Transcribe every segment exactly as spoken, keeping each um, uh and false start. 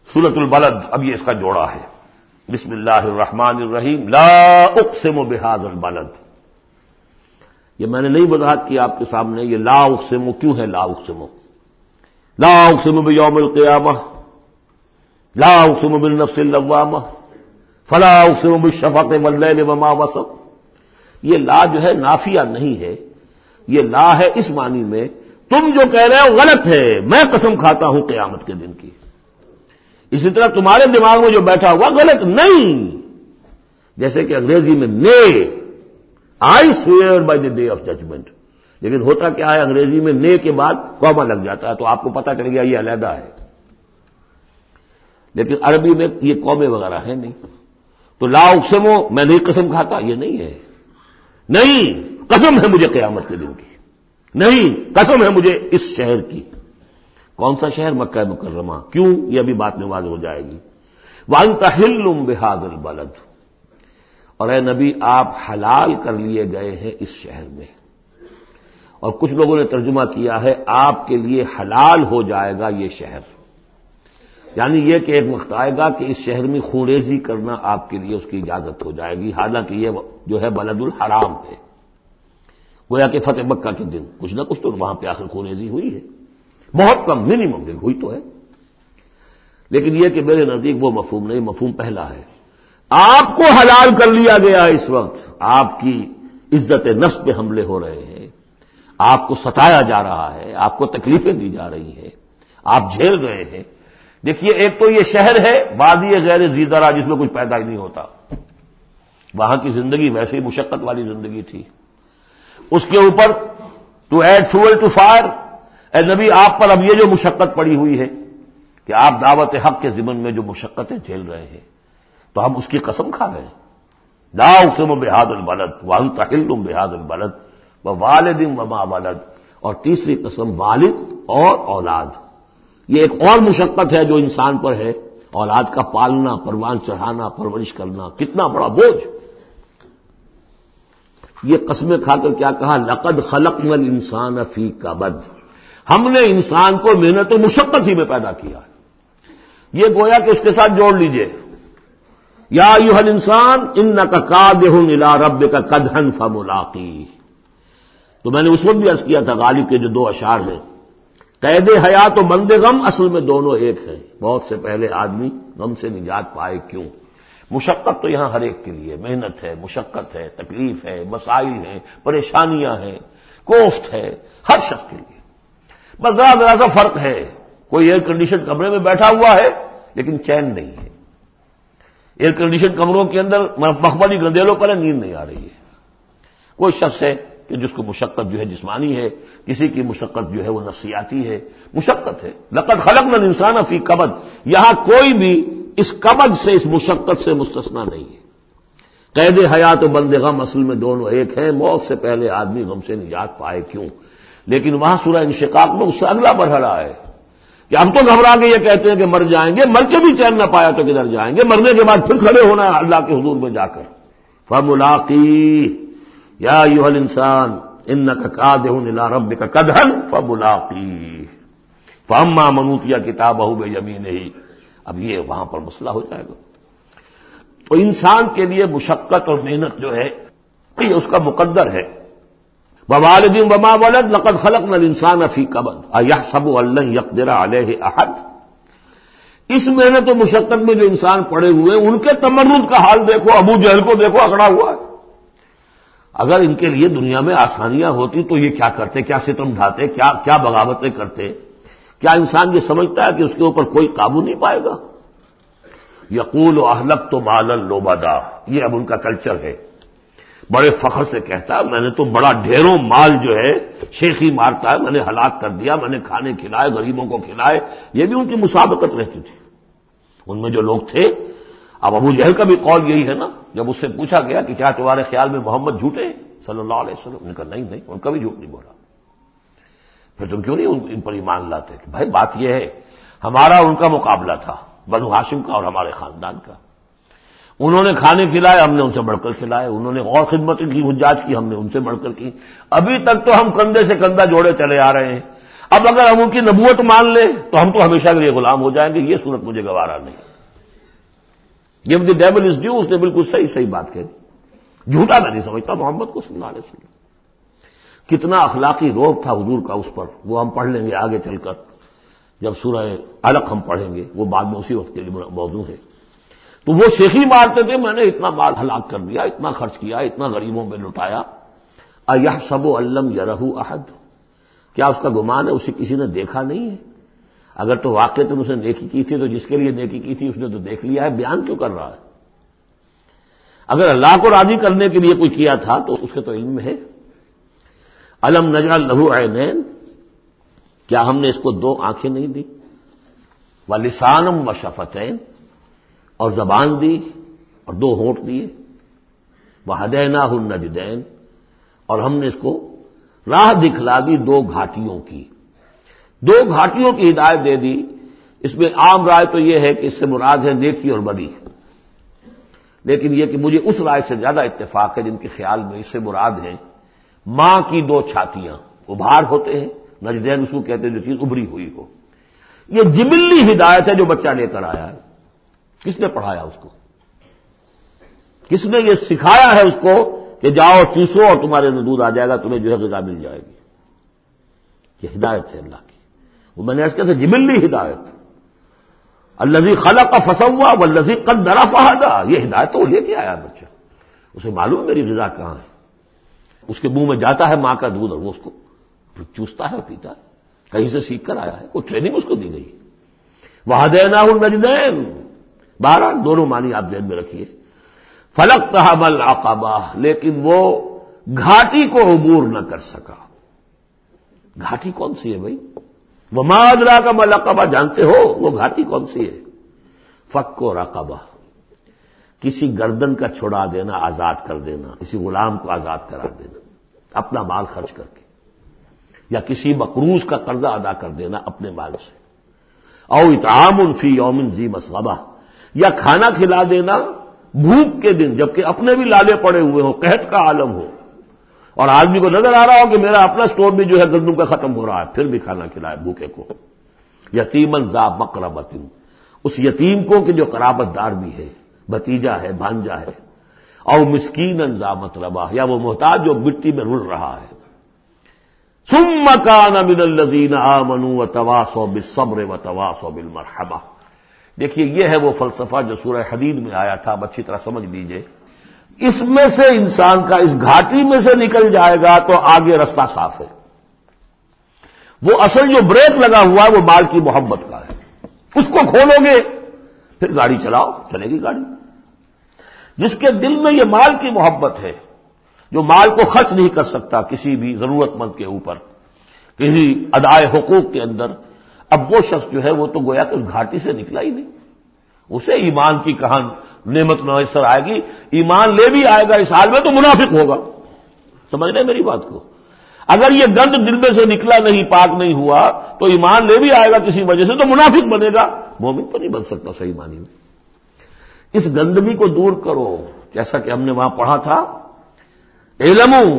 سورۃ البلد، اب یہ اس کا جوڑا ہے۔ بسم اللہ الرحمن الرحیم، لا اقسم بہذا البلد۔ یہ میں نے نہیں وضاحت کی آپ کے سامنے، یہ لا اقسم کیوں ہے؟ لا اقسم لا اقسم بیوم القیامہ، لا اقسم بالنفس اللوامہ، فلا اقسم بالشفق واللیل وما وسق۔ یہ لا جو ہے نافیہ نہیں ہے، یہ لا ہے اس معنی میں تم جو کہہ رہے ہو غلط ہے، میں قسم کھاتا ہوں قیامت کے دن کی۔ اسی طرح تمہارے دماغ میں جو بیٹھا ہوا غلط نہیں، جیسے کہ انگریزی میں نے I swear by the day of judgment, لیکن ہوتا کیا ہے انگریزی میں نے کے بعد کاما لگ جاتا ہے تو آپ کو پتا چل گیا یہ علیحدہ ہے، لیکن عربی میں یہ قومے وغیرہ ہے نہیں۔ تو لا اقسمو میں نہیں قسم کھاتا، یہ نہیں ہے، نہیں قسم ہے مجھے قیامت کے دن کی، نہیں قسم ہے مجھے اس شہر کی۔ کون سا شہر؟ مکہ مکرمہ۔ کیوں؟ یہ ابھی بات میں واضح ہو جائے گی۔ وَأَنْتَ حِلٌّ بِهَذَا الْبَلَدِ، اور اے نبی آپ حلال کر لیے گئے ہیں اس شہر میں۔ اور کچھ لوگوں نے ترجمہ کیا ہے آپ کے لیے حلال ہو جائے گا یہ شہر، یعنی یہ کہ ایک وقت آئے گا کہ اس شہر میں خونریزی کرنا آپ کے لیے اس کی اجازت ہو جائے گی، حالانکہ یہ جو ہے بلد الحرام ہے، گویا کہ فتح مکہ کے دن کچھ نہ کچھ تو وہاں پہ آخر خونریزی ہوئی ہے، بہت کم، منیمم دن ہوئی تو ہے، لیکن یہ کہ میرے نزدیک وہ مفہوم نہیں، مفہوم پہلا ہے۔ آپ کو حلال کر لیا گیا اس وقت، آپ کی عزت نفس پہ حملے ہو رہے ہیں، آپ کو ستایا جا رہا ہے، آپ کو تکلیفیں دی جا رہی ہیں، آپ جھیل رہے ہیں۔ دیکھیے ایک تو یہ شہر ہے وادی غیر ذی زرع جس میں کچھ پیدا ہی نہیں ہوتا، وہاں کی زندگی ویسے ہی مشقت والی زندگی تھی، اس کے اوپر to add fuel to fire, اے نبی آپ پر اب یہ جو مشقت پڑی ہوئی ہے کہ آپ دعوت حق کے ضمن میں جو مشقتیں جھیل رہے ہیں تو ہم اس کی قسم کھا رہے ہیں۔ لا اقسم بہذا البلد وانت حل بہذا البلد ووالد وما ولد، اور تیسری قسم والد اور اولاد۔ یہ ایک اور مشقت ہے جو انسان پر ہے، اولاد کا پالنا، پروان چڑھانا، پرورش کرنا، کتنا بڑا بوجھ۔ یہ قسمیں کھا کر کیا کہا؟ لقد خلقنا الانسان فی کبد، ہم نے انسان کو محنت و مشقت ہی میں پیدا کیا ہے۔ یہ گویا کہ اس کے ساتھ جوڑ لیجئے، یا ایھا الانسان انک کادح الی ربک کدحا فملاقیہ۔ تو میں نے اس وقت بھی عرض کیا تھا غالب کے جو دو اشعار ہیں، قید حیات و بند غم اصل میں دونوں ایک ہیں، بہت سے پہلے آدمی غم سے نجات پائے کیوں؟ مشقت تو یہاں ہر ایک کے لیے، محنت ہے، مشقت ہے، تکلیف ہے، مسائل ہیں، پریشانیاں ہیں، کوفت ہے، ہر شخص کے لیے۔ بس ذرا ذرا سا فرق ہے، کوئی ایئر کنڈیشن کمرے میں بیٹھا ہوا ہے لیکن چین نہیں ہے، ایئر کنڈیشن کمروں کے اندر مخملی گندیلوں پر نیند نہیں آ رہی ہے۔ کوئی شخص ہے کہ جس کو مشقت جو ہے جسمانی ہے، کسی کی مشقت جو ہے وہ نفسیاتی ہے، مشقت ہے۔ لقد خلقنا الانسان فی کبد، یہاں کوئی بھی اس کبد سے، اس مشقت سے مستثنا نہیں ہے۔ قید حیات و بند غم اصل میں دونوں ایک ہیں، موت سے پہلے آدمی غم سے نجات پائے کیوں؟ لیکن وہاں سورہ انشقاق میں اس سے اگلا مرحلہ ہے کہ ہم تو گھبرا کے یہ کہتے ہیں کہ مر جائیں گے، مر کے بھی چین نہ پایا تو کدھر جائیں گے، مرنے کے بعد پھر کھڑے ہونا ہے اللہ کے حضور میں جا کر۔ فملاقیہ یا ایھا الانسان انک کادح الی ربک کدحا فملاقیہ فاما من اوتی کتابہ بیمینہ۔ اب یہ وہاں پر مسئلہ ہو جائے گا۔ تو انسان کے لیے مشقت اور محنت جو ہے یہ اس کا مقدر ہے۔ ووالد وما ولد لقد خلقنا الانسان فی کبد ایحسب ان لن یقدر علیہ احد۔ اس محنت و مشقت میں جو انسان پڑے ہوئے ان کے تمرد کا حال دیکھو، ابو جہل کو دیکھو اکڑا ہوا ہے۔ اگر ان کے لیے دنیا میں آسانیاں ہوتی تو یہ کیا کرتے، کیا ستم ڈھاتے، کیا کیا بغاوتیں کرتے؟ کیا انسان یہ سمجھتا ہے کہ اس کے اوپر کوئی قابو نہیں پائے گا؟ یقول اہلکت مالا لبدا، یہ اب ان کا کلچر ہے، بڑے فخر سے کہتا ہے میں نے تو بڑا ڈھیروں مال جو ہے شیخی مارتا ہے، میں نے ہلاک کر دیا، میں نے کھانے کھلائے، غریبوں کو کھلائے۔ یہ بھی ان کی مسابقت رہتی تھی، ان میں جو لوگ تھے۔ اب ابو جہل کا بھی قول یہی ہے نا، جب اس سے پوچھا گیا کہ کیا تمہارے خیال میں محمد جھوٹے ہیں صلی اللہ علیہ وسلم، انہوں نے کہا نہیں نہیں، ان کا بھی جھوٹ نہیں بولا۔ پھر تم کیوں نہیں ان پر ایمان لاتے؟ کہ بھائی بات یہ ہے ہمارا ان کا مقابلہ تھا، بنو ہاشم کا اور ہمارے خاندان کا۔ انہوں نے کھانے کھلائے، ہم نے ان سے بڑھ کر کھلائے، انہوں نے اور خدمت کی، حجاج کی، ہم نے ان سے بڑھ کر کی۔ ابھی تک تو ہم کندھے سے کندھا جوڑے چلے آ رہے ہیں۔ اب اگر ہم ان کی نبوت مان لیں تو ہم تو ہمیشہ کے لیے غلام ہو جائیں گے، یہ صورت مجھے گوارا نہیں۔ جب دی ڈیول از ڈیو، اس نے بالکل صحیح صحیح بات کہی، جھوٹا میں نہیں سمجھتا محمد کو صلی اللہ علیہ وسلم۔ کتنا اخلاقی روب تھا حضور کا اس پر، وہ ہم پڑھ لیں گے آگے چل کر جب سورہ علق ہم پڑھیں گے، وہ بعد میں اسی وقت کے لیے موضوع ہے۔ تو وہ شیخی مارتے تھے، میں نے اتنا مال ہلاک کر دیا، اتنا خرچ کیا، اتنا غریبوں میں لٹایا۔ اَيَحْسَبُ أَن لَّمْ يَرَهُ أَحَدٌ، کیا اس کا گمان ہے اسے کسی نے دیکھا نہیں ہے؟ اگر تو واقعتاً اس نے نیکی کی تھی تو جس کے لیے نیکی کی تھی اس نے تو دیکھ لیا ہے، بیان کیوں کر رہا ہے؟ اگر اللہ کو راضی کرنے کے لیے کوئی کیا تھا تو اس کے تو علم میں ہے۔ الم نجعل لہ عینین، کیا ہم نے اس کو دو آنکھیں نہیں دی؟ ولسانا وشفتین، اور زبان دی اور دو ہونٹ دیے۔ وہدیناہ النجدین، اور ہم نے اس کو راہ دکھلا دی دو گھاٹیوں کی، دو گھاٹیوں کی ہدایت دے دی۔ اس میں عام رائے تو یہ ہے کہ اس سے مراد ہے نیکی اور بدی، لیکن یہ کہ مجھے اس رائے سے زیادہ اتفاق ہے جن کے خیال میں اس سے مراد ہے ماں کی دو چھاتیاں، ابھار ہوتے ہیں، نجدین اس کو کہتے ہیں جو چیز ابھری ہوئی ہو۔ یہ جبلی ہدایت ہے جو بچہ لے کر آیا ہے۔ کس نے پڑھایا اس کو؟ کس نے یہ سکھایا ہے اس کو کہ جاؤ چوسو اور تمہارے اندر دودھ آ جائے گا، تمہیں جو ہے غذا مل جائے گی؟ یہ ہدایت ہے اللہ کی، وہ میں نے اس کہا تھا جبلی ہدایت۔ الذی خلق فسوی والذی قدر فہدی، یہ ہدایت تو وہ لے کے آیا بچہ، اسے معلوم میری غذا کہاں ہے۔ اس کے منہ میں جاتا ہے ماں کا دودھ اور وہ اس کو چوستا ہے اور پیتا ہے، کہیں سے سیکھ کر آیا ہے، کوئی ٹریننگ اس کو دی گئی۔ وہدیناہ النجدین، بہرحال دونوں معنی آپ ذہن میں رکھیے۔ فلقتحم العقبہ، لیکن وہ گھاٹی کو عبور نہ کر سکا۔ گھاٹی کون سی ہے بھائی؟ وما ادراک ما العقبہ، جانتے ہو وہ گھاٹی کون سی ہے؟ فک و رقبہ، کسی گردن کا چھڑا دینا، آزاد کر دینا، کسی غلام کو آزاد کرا دینا اپنا مال خرچ کر کے، یا کسی مقروض کا قرضہ ادا کر دینا اپنے مال سے، او اطعام فی یوم ذی مسغبہ، یا کھانا کھلا دینا بھوک کے دن جبکہ اپنے بھی لالے پڑے ہوئے ہوں، قحط کا عالم ہو، اور آدمی کو نظر آ رہا ہو کہ میرا اپنا سٹور بھی جو ہے گندم کا ختم ہو رہا ہے، پھر بھی کھانا کھلائے بھوکے کو۔ یتیمن ذا مقربۃ، اس یتیم کو کہ جو قرابت دار بھی ہے، بھتیجا ہے، بھانجا ہے۔ او مسکینا ذا متربہ، یا وہ محتاج جو مٹی میں رل رہا ہے۔ ثم کان من الذین آمنوا وتواصوا بالصبر وتواصوا بالمرحمہ۔ دیکھیے یہ ہے وہ فلسفہ جو سورہ حدید میں آیا تھا، اب اچھی طرح سمجھ لیجئے۔ اس میں سے انسان کا اس گھاٹی میں سے نکل جائے گا تو آگے رستہ صاف ہے۔ وہ اصل جو بریک لگا ہوا ہے وہ مال کی محبت کا ہے، اس کو کھولو گے پھر گاڑی چلاؤ، چلے گی گاڑی۔ جس کے دل میں یہ مال کی محبت ہے، جو مال کو خرچ نہیں کر سکتا کسی بھی ضرورت مند کے اوپر، کسی ادائے حقوق کے اندر، اب وہ شخص جو ہے وہ تو گویا کہ اس گھاٹی سے نکلا ہی نہیں۔ اسے ایمان کی کہاں نعمت میسر آئے گی، ایمان لے بھی آئے گا اس حال میں تو منافق ہوگا۔ سمجھ رہے میری بات کو؟ اگر یہ گند دل میں سے نکلا نہیں، پاک نہیں ہوا، تو ایمان لے بھی آئے گا کسی وجہ سے تو منافق بنے گا، مومن تو نہیں بن سکتا صحیح معنی میں۔ اس گندگی کو دور کرو، جیسا کہ ہم نے وہاں پڑھا تھا، اعلموا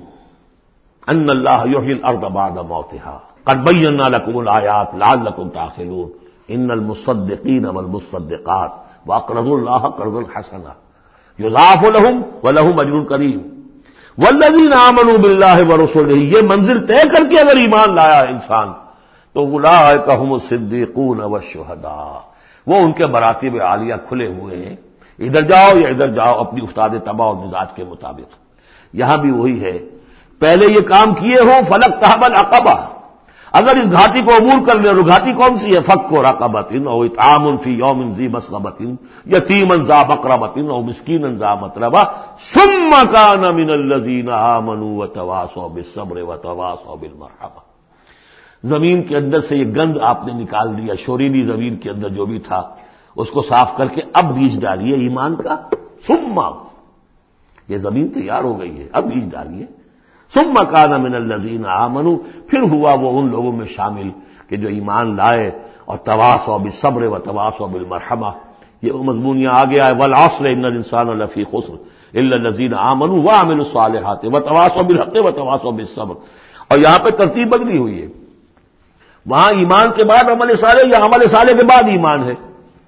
ان اللہ یحیی الارض بعد موتها قد بینا لکم الآیات لعلکم تعقلون ان المصدقین والمصدقات واقرضوا اللہ قرضا حسنا یضاعف لهم ولهم اجر کریم والذین آمنوا باللہ ورسلہ، یہ منزل طے کر کے اگر ایمان لایا ہے انسان تو اولئک هم الصدیقون والشہداء، وہ ان کے مراتب عالیہ کھلے ہوئے ہیں، ادھر جاؤ یا ادھر جاؤ اپنی استاد طبع و مزاج کے مطابق۔ یہاں بھی وہی ہے، پہلے یہ کام کیے ہو فلقتحم العقبہ، اگر اس گھاٹی کو عبور کر لے، اور گھاٹی کون سی ہے؟ فک و رقبۃ او اطعام فی یوم ذی مسغبۃ یتیما ذا مقربۃ او مسکینا ذا متربہ ثم کان من الذین آمنوا وتواصوا بالصبر وتواصوا بالمرحمہ۔ زمین کے اندر سے یہ گند آپ نے نکال دیا، شوریلی زمین کے اندر جو بھی تھا اس کو صاف کر کے اب بیج ڈالیے ایمان کا۔ ثم، یہ زمین تیار ہو گئی ہے، اب بیج ڈالیے۔ ثم کان من الذین آمنوا، پھر ہوا وہ ان لوگوں میں شامل کہ جو ایمان لائے اور تواصوا بالصبر وتواصوا بالمرحمہ۔ یہ مضمون یہاں آگے آئے، والعصر ان الانسان لفی خسر الا الذین آمنوا وعملوا الصالحات وتواصوا بالحق وتواصوا بالصبر، اور یہاں پہ ترتیب بدلی ہوئی ہے۔ وہاں ایمان کے بعد عمل صالح یا عمل صالح کے بعد ایمان ہے.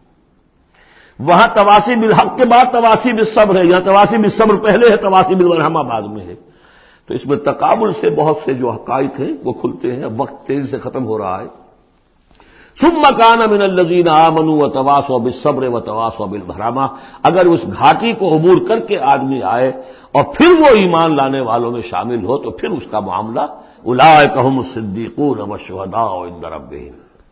وہاں تواصی بالحق کے بعد تواصی بالصبر ہے، یا تواصی بالصبر پہلے ہے، تواصی بالمرحمہ بعد میں ہے. تو اس میں تقابل سے بہت سے جو حقائق ہیں وہ کھلتے ہیں. وقت تیزی سے ختم ہو رہا ہے. ثم كان من الذين آمنوا وتواصوا بالصبر وتواصوا بالمرحمہ. اگر اس گھاٹی کو عبور کر کے آدمی آئے اور پھر وہ ایمان لانے والوں میں شامل ہو تو پھر اس کا معاملہ اولئک هم الصدیقون والشهداء عند ربهم.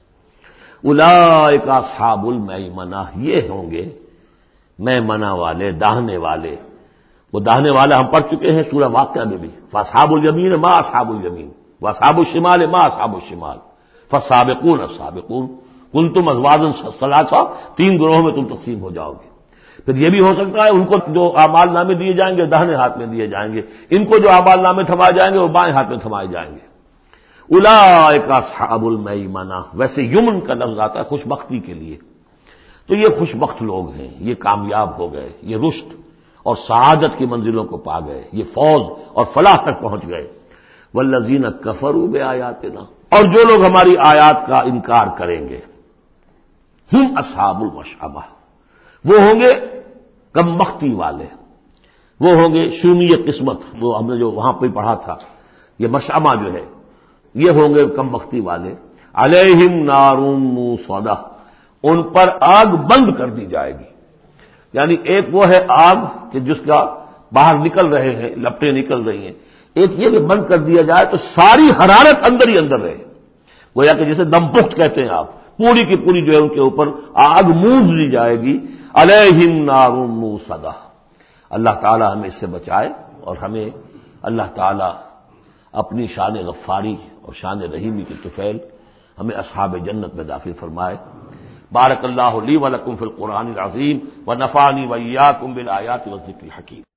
اولئک اصحاب المیمنہ، یہ ہوں گے میمنہ والے، داہنے والے. وہ داہنے والے ہم پڑھ چکے ہیں سورہ واقعہ میں بھی. فاصحاب الیمین ما اصحاب الیمین واصحاب الشمال ما اصحاب الشمال فالسابقون السابقون کنتم ازواجا ثلاثا، تین گروہوں میں تم تقسیم ہو جاؤ گے. پھر یہ بھی ہو سکتا ہے ان کو جو اعمال نامے دیے جائیں گے داہنے ہاتھ میں دیے جائیں گے، ان کو جو اعمال نامے تھمائے جائیں گے وہ بائیں ہاتھ میں تھمائے جائیں گے. اولئک اصحاب المیمنہ. ویسے یمن کا لفظ آتا ہے خوش بختی کے لیے، تو یہ خوش بخت لوگ ہیں، یہ کامیاب ہو گئے، یہ رشد اور سعادت کی منزلوں کو پا گئے، یہ فوز اور فلاح تک پہنچ گئے. والذین کفروا بآیاتنا، اور جو لوگ ہماری آیات کا انکار کریں گے، ہم اصحاب المشأمہ، وہ ہوں گے کم بختی والے، وہ ہوں گے شومی قسمت. وہ ہم نے جو وہاں پہ پڑھا تھا یہ مشأمہ جو ہے یہ ہوں گے کم بختی والے. علیہم نار موصدہ، ان پر آگ بند کر دی جائے گی. یعنی ایک وہ ہے آگ کہ جس کا باہر نکل رہے ہیں، لپٹیں نکل رہی ہیں. ایک یہ کہ بند کر دیا جائے تو ساری حرارت اندر ہی اندر رہے، گویا کہ جسے دم پخت کہتے ہیں آپ، پوری کی پوری جو ہے ان کے اوپر آگ موند دی جائے گی. علیہم نار موصدہ. اللہ تعالی ہمیں اس سے بچائے اور ہمیں اللہ تعالی اپنی شان غفاری اور شان رحیمی کی طفیل ہمیں اصحاب جنت میں داخل فرمائے. بارک اللہ لی ولکم فی القرآن العظیم ونفعنی وإیاکم بالآیات والذکر الحکیم.